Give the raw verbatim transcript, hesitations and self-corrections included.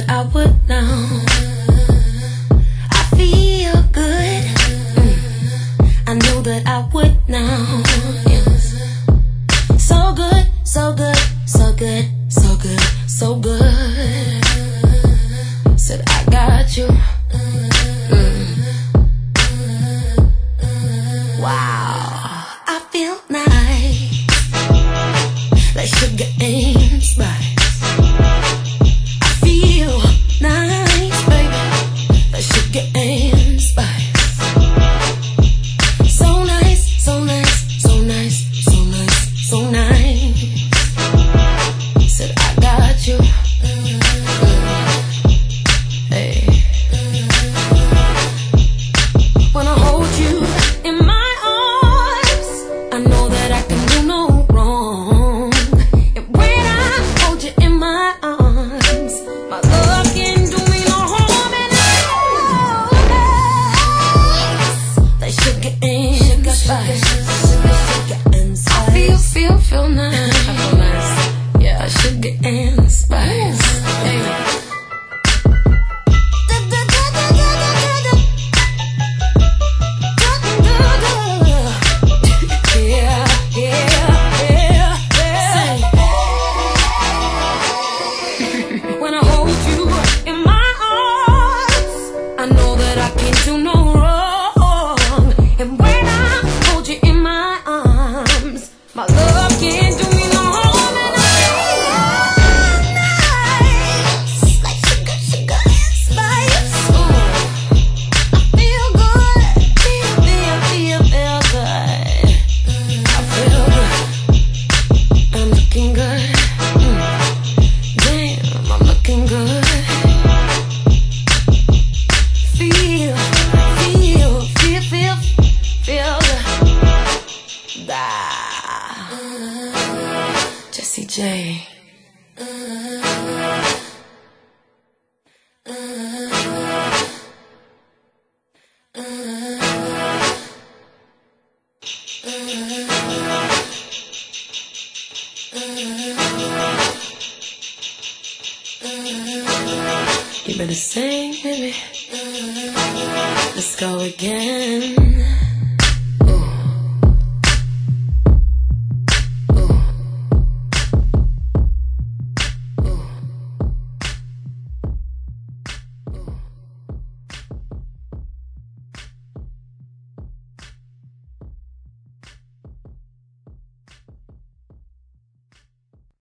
that I would now. I feel good. Mm. I know that I would now. Yes. So good, so good, so good, so good, so good. Said I got you. Mm. Wow, I feel nice, like sugar and spice. I feel nice, baby, like sugar and spice. So nice, so nice, so nice, so nice, so nice. Said I got you. Hey. When I hold you in my arms, I know that I can do no wrong. And when I hold you in my arms, my love can do me no harm. And I like sugar and sugar spice, sugar and spice. I feel, feel, feel nice. I feel nice. Yeah, like sugar and spice. Hey. When I hold you in my arms, I know that I can't do no wrong. And when I hold you in my arms, my love can't do me no harm. And I feel nice, like sugar, sugar and spice. Ooh. I feel good, feel, feel, feel, feel good. I feel good, I'm looking good. I'm looking good. Feel, feel, feel, feel, feel good. Ah. Jessie J. You better sing, baby. Let's go again.